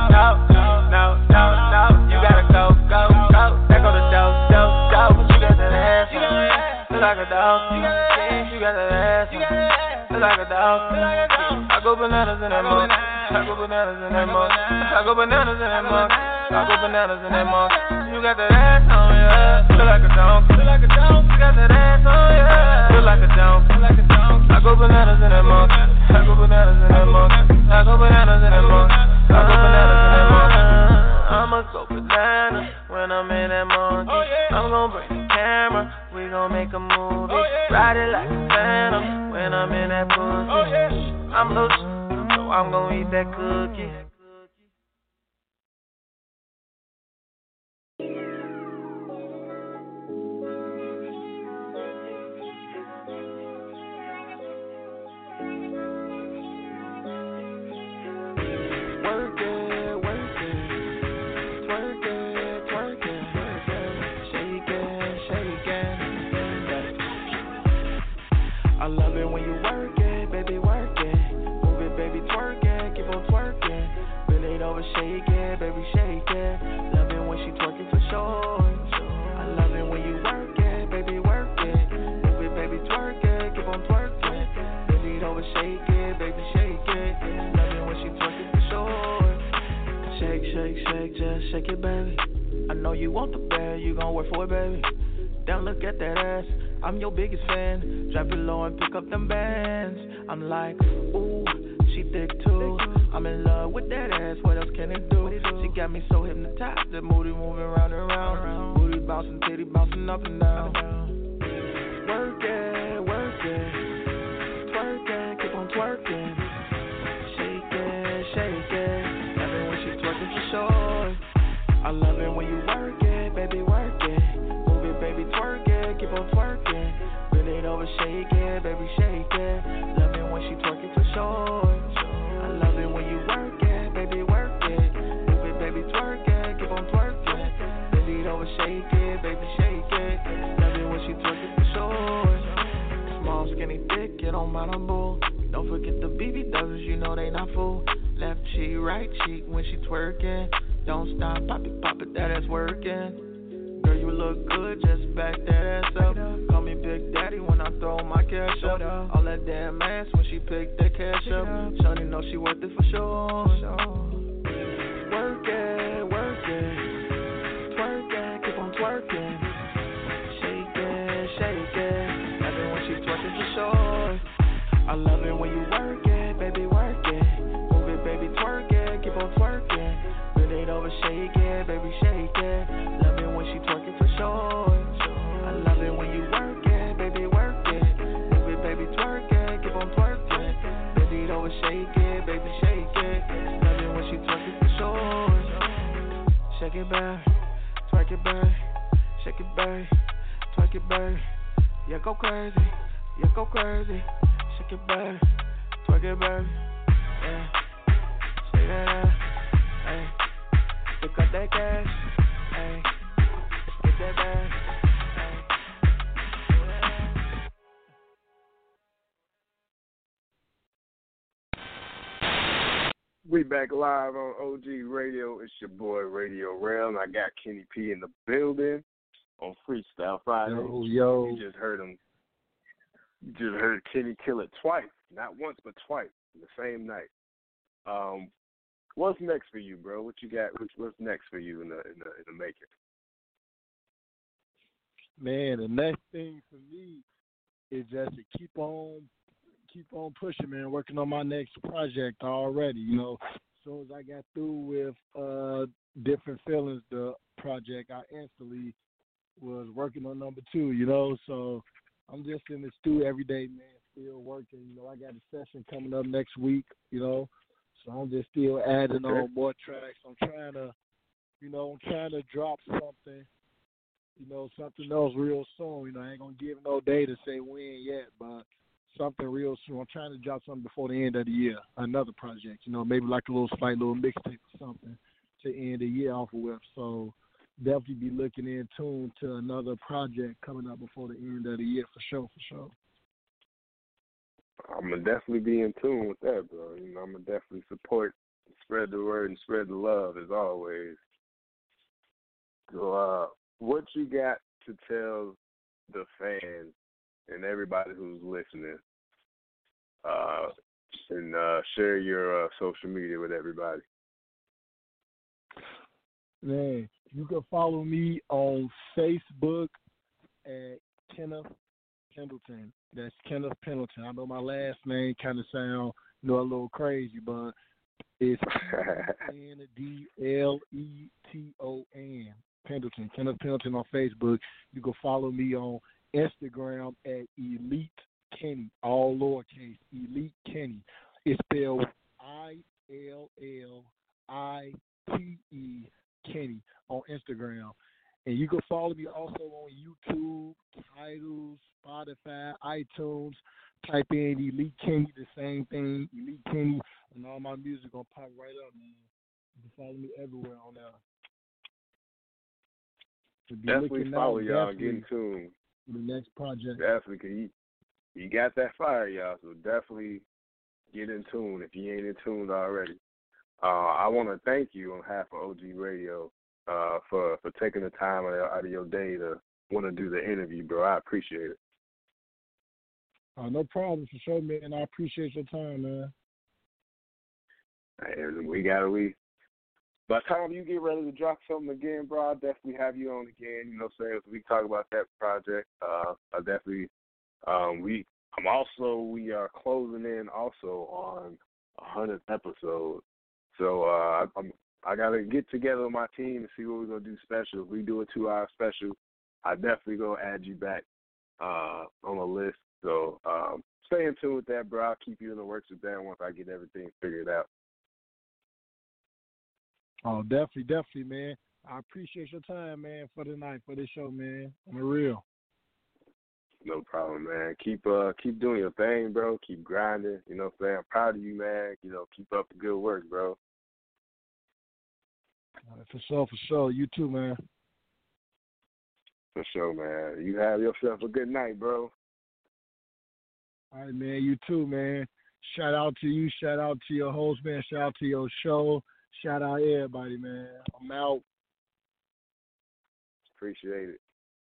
Speaker 5: You gotta go. There go the dope. You got that ass on. Look like a dog. You got that ass on. Look like a dog. I go bananas in that monkey. I go bananas in that monkey. I go bananas in that monkey. I go bananas in that monkey. You got that ass on ya. Look like a donkey. You got that ass on ya. Look like a donkey. I go bananas in that monkey. I go bananas in that monkey. I go bananas in that monkey. I go bananas in that monkey. I'ma go bananas when I'm in that monkey. I'm gon' bring the camera. We gon' make a movie. Ride it like a phantom when I'm in that pussy. I'm loose, so I'm gon' eat that cookie. it, baby, shake it. Love it when she twerk it for sure. Shake, shake, shake, just shake it, baby. I know you want the bag, you gon' work for it, baby. Now look at that ass, I'm your biggest fan. Drop it low and pick up them bands. I'm like, ooh, she thick too. I'm in love with that ass, what else can it do? She got me so hypnotized, that booty moving round and round. Booty bouncing, titty bouncing up and down. Work it, work it. Twerk it, keep on twerking. Shake it, shake it. Love it when she twerking for sure. I love it when you work it, baby, work it. Move it, baby, twerk it, keep on twerking. Bend it over, shake it, baby, shake it. Love it when she twerking for sure. I love it when you work it, baby, work it. Move it, baby, twerk it, keep on twerking. Bend it over, shake it, baby, shake it. Love it when she twerking for sure. Small, skinny, thick, it don't matter, boo. Don't forget the BBWs, you know they not full. Left cheek, right cheek when she twerking. Don't stop, pop it, that ass working. Girl, you look good, just back that ass up. Call me Big Daddy when I throw my cash up. All that damn ass when she pick that cash up. Shawty know she worth it for sure. Work it, work it. Twerk it, keep on twerking. Shake it, shake it. Love it when she twerking for sure. I love it when you work it, baby, work it. Move it, baby, twerk it, keep on twerking. Bend it over, shake it, baby, shake it. Love it when she twerking for sure. I love it when you work it, baby, work it. Move it, baby, twerk it, keep on twerking. Bend it over, shake it, baby, shake it. Love it when she twerking for sure. Shake it back, twerk it back, shake it back, twerk it back. Yeah, go crazy, yeah, go crazy. Shake it back, twerk it back, yeah. Shake that ass, hey. Pick up that cash, hey. Get that bag, hey.
Speaker 1: We back live on OG Radio. It's your boy Radio Realm. I got Kenny P in the building on Freestyle Friday.
Speaker 4: Yo.
Speaker 1: You just heard him. You just heard Kenny kill it twice, not once but twice, the same night. What's next for you, bro? What you got? What's next for you in the making?
Speaker 4: Man, the next thing for me is just to keep on pushing, man. Working on my next project already. You know, as soon as I got through with Different Feelings, the project, I instantly was working on number 2. You know, so I'm just in the studio every day, man. Still working. You know, I got a session coming up next week. You know. So I'm just still adding on more tracks. I'm trying to drop something, something else real soon. You know, I ain't gonna give no day to say when yet, but something real soon. I'm trying to drop something before the end of the year, another project. You know, maybe like a little mixtape or something to end the year off with. So definitely be looking in tune to another project coming up before the end of the year for sure.
Speaker 1: I'm going to definitely be in tune with that, bro. You know, I'm going to definitely support, spread the word, and spread the love, as always. So, what you got to tell the fans and everybody who's listening, and share your social media with everybody?
Speaker 4: Man, you can follow me on Facebook at Kenneth Pendleton. That's Kenneth Pendleton. I know my last name kind of sound, a little crazy, but it's Ndleton. Pendleton. Kenneth Pendleton on Facebook. You can follow me on Instagram at Elite Kenny, all lowercase. Elite Kenny. It's spelled ILLITE Kenny on Instagram. And you can follow me also on YouTube, Tidal, Spotify, iTunes. Type in Elite Kenny, the same thing, Elite Kenny, and all my music gonna pop right up, man. You can follow me everywhere on there.
Speaker 1: Definitely follow y'all. Get in tune.
Speaker 4: The next project.
Speaker 1: Definitely, because you got that fire, y'all. So definitely get in tune if you ain't in tune already. I want to thank you on behalf of OG Radio for taking the time out of your day to want to do the interview, bro. I appreciate it.
Speaker 4: No problem for sure, man. I appreciate your time, man.
Speaker 1: And by the time you get ready to drop something again, bro, I'll definitely have you on again. You know what I'm saying? So we talk about that project. I definitely, we are closing in also on 100th episode. So I got to get together with my team and see what we're going to do special. If we do a 2-hour special, I definitely going to add you back on the list. So stay in tune with that, bro. I'll keep you in the works with that once I get everything figured out.
Speaker 4: Oh, definitely, man. I appreciate your time, man, for the night, for this show, man. On the real.
Speaker 1: No problem, man. Keep doing your thing, bro. Keep grinding. You know what I'm saying? I'm proud of you, man. You know, keep up the good work, bro.
Speaker 4: For sure. You too, man.
Speaker 1: For sure, man. You have yourself a good night, bro.
Speaker 4: All right, man. You too, man. Shout out to you. Shout out to your host, man. Shout out to your show. Shout out everybody, man. I'm out.
Speaker 1: Appreciate it.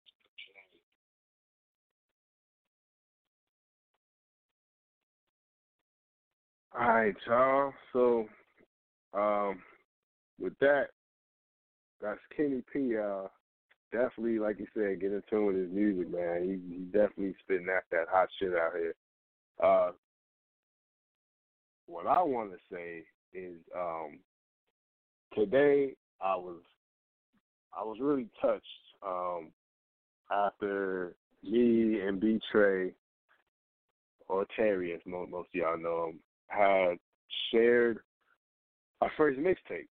Speaker 1: All right, y'all. So, with that, that's Kenny P. Definitely, like you said, get in tune with his music, man. He definitely spitting that hot shit out here. What I want to say is, today I was really touched after me and B-Trey, or Terry, as most of y'all know him, had shared our first mixtape.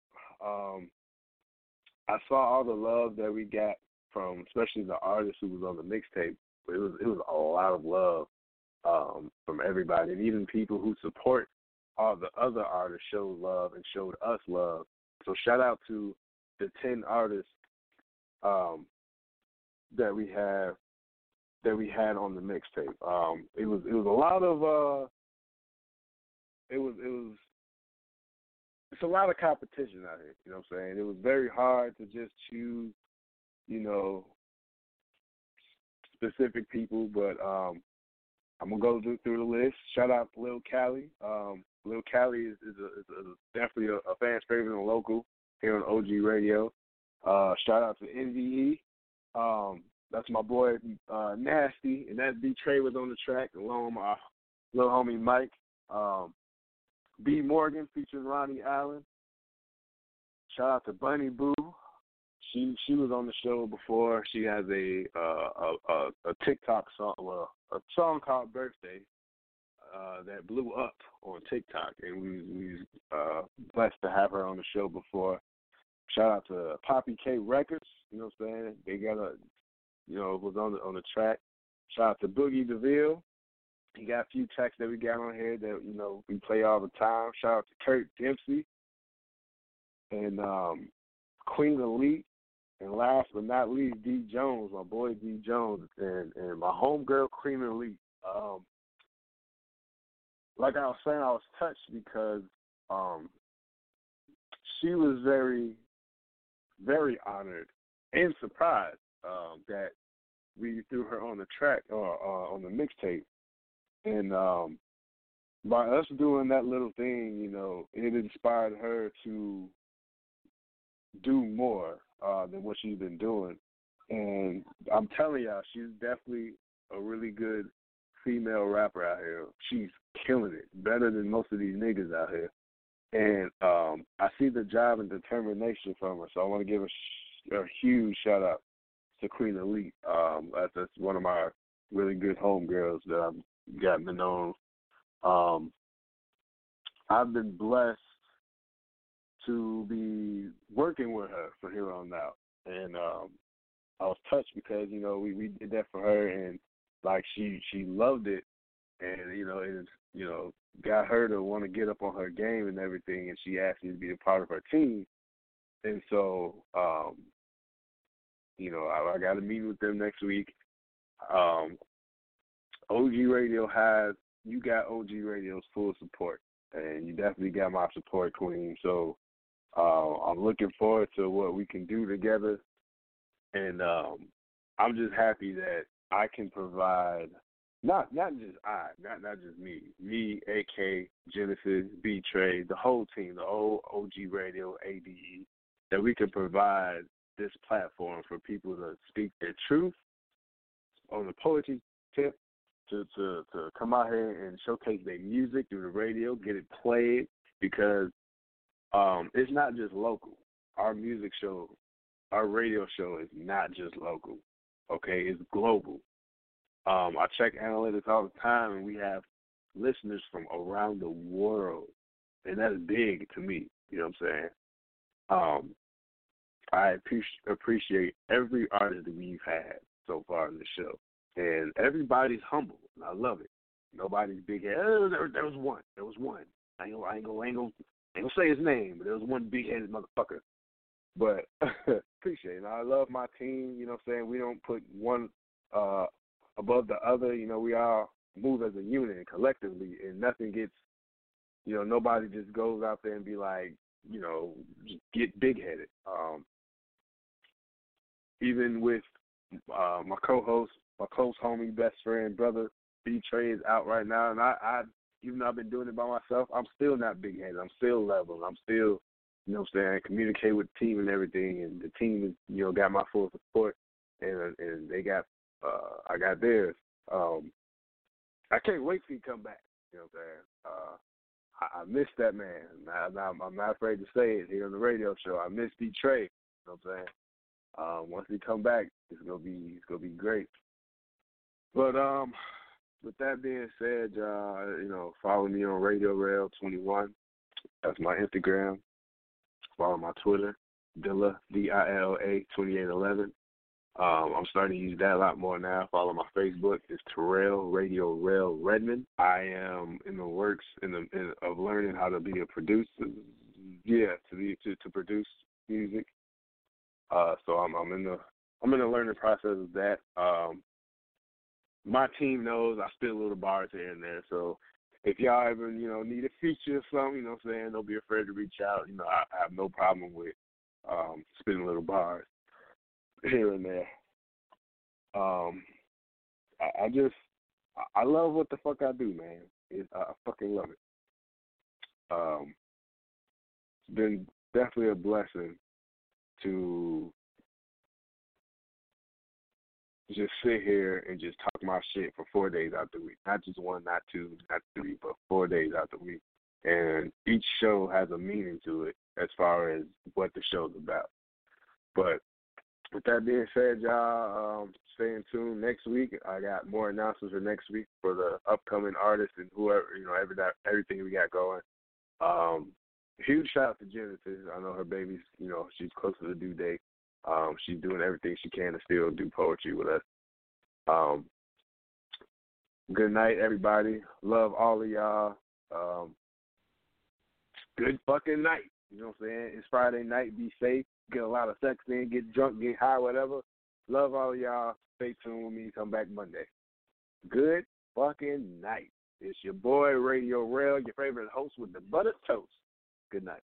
Speaker 1: I saw all the love that we got from, especially the artist who was on the mixtape. It was a lot of love from everybody, and even people who support all the other artists showed love and showed us love. So shout out to the 10 artists that we had on the mixtape. It was a lot of it's a lot of competition out here, you know what I'm saying? It was very hard to just choose, specific people, but I'm going to go through the list. Shout out to Lil Cali. Lil Cali is definitely a fan's favorite and local here on OG Radio. Shout out to NVE. That's my boy Nasty, and that B-Trey was on the track along with my little homie Mike. B. Morgan featuring Ronnie Allen. Shout out to Bunny Boo. She was on the show before. She has a TikTok song, a song called Birthday that blew up on TikTok, and we blessed to have her on the show before. Shout out to Poppy K Records. You know what I'm saying? They got was on the track. Shout out to Boogie DeVille. He got a few tracks that we got on here that, we play all the time. Shout out to Kurt Dempsey and Queen Elite. And last but not least, D Jones, my boy D Jones, and my homegirl Queen Elite. Like I was saying, I was touched because she was very, very honored and surprised that we threw her on the track or on the mixtape. And by us doing that little thing, it inspired her to do more than what she's been doing. And I'm telling y'all, she's definitely a really good female rapper out here. She's killing it, better than most of these niggas out here. And I see the drive and determination from her, so I want to give a huge shout-out to Queen Elite. That's one of my really good homegirls that I've gotten to know. I've been blessed to be working with her from here on out. And I was touched because, we did that for her, and, she loved it. And, it got her to want to get up on her game and everything, and she asked me to be a part of her team. And so, I got a meeting with them next week. OG Radio you got OG Radio's full support, and you definitely got my support, Queen. So I'm looking forward to what we can do together, and I'm just happy that I can provide Not just not just me. Me, AK, Genesis, B Trey, the whole team, the old OG Radio, ADE, that we can provide this platform for people to speak their truth on the poetry tip, to come out here and showcase their music through the radio, get it played, because it's not just local. Our music show, our radio show is not just local, okay? It's global. I check analytics all the time, and we have listeners from around the world, and that's big to me. You know what I'm saying? I appreciate every artist that we've had so far in the show, and everybody's humble, and I love it. Nobody's big headed. There was one. There was one. I ain't gonna say his name, but there was one big headed motherfucker. But appreciate it. I love my team. You know what I'm saying? We don't put one above the other. You know, we all move as a unit and collectively, and nothing gets, you know, nobody just goes out there and be like, you know, just get big-headed. Even with my co-host, my close homie, best friend, brother, B Trey is out right now, and I even though I've been doing it by myself, I'm still not big-headed. I'm still level. I'm still, you know what I'm saying, communicate with the team and everything, and the team is, you know, got my full support, and they got, I got theirs. I can't wait till he come back. You know what I'm saying? I miss that man. I'm not afraid to say it here on the radio show. I miss B Trey. You know what I'm saying? Once he come back, it's gonna be great. But with that being said, you know, follow me on Radio Rail 21. That's my Instagram. Follow my Twitter, Dilla DILA 2811. I'm starting to use that a lot more now. Follow my Facebook. It's Terrell Radio Rail Redmond. I am in the works of learning how to be a producer. Yeah, to produce music. So I'm in the learning process of that. My team knows I spit little bars here and there. So if y'all ever, you know, need a feature or something, you know what I'm saying, don't be afraid to reach out. You know, I have no problem with spitting little bars here and there. I love what the fuck I do, man. I fucking love it. It's been definitely a blessing to just sit here and just talk my shit for 4 days out the week. Not just one, not two, not three, but 4 days out the week. And each show has a meaning to it as far as what the show's about. But with that being said, y'all, stay in tune. Next week, I got more announcements for next week for the upcoming artists and whoever, you know, everything we got going. Huge shout out to Genesis. I know her baby's, you know, she's close to the due date. She's doing everything she can to still do poetry with us. Good night, everybody. Love all of y'all. Good fucking night. You know what I'm saying? It's Friday night. Be safe. Get a lot of sex in. Get drunk. Get high. Whatever. Love all of y'all. Stay tuned with me. Come back Monday. Good fucking night. It's your boy Radio Rail, your favorite host with the buttered toast. Good night.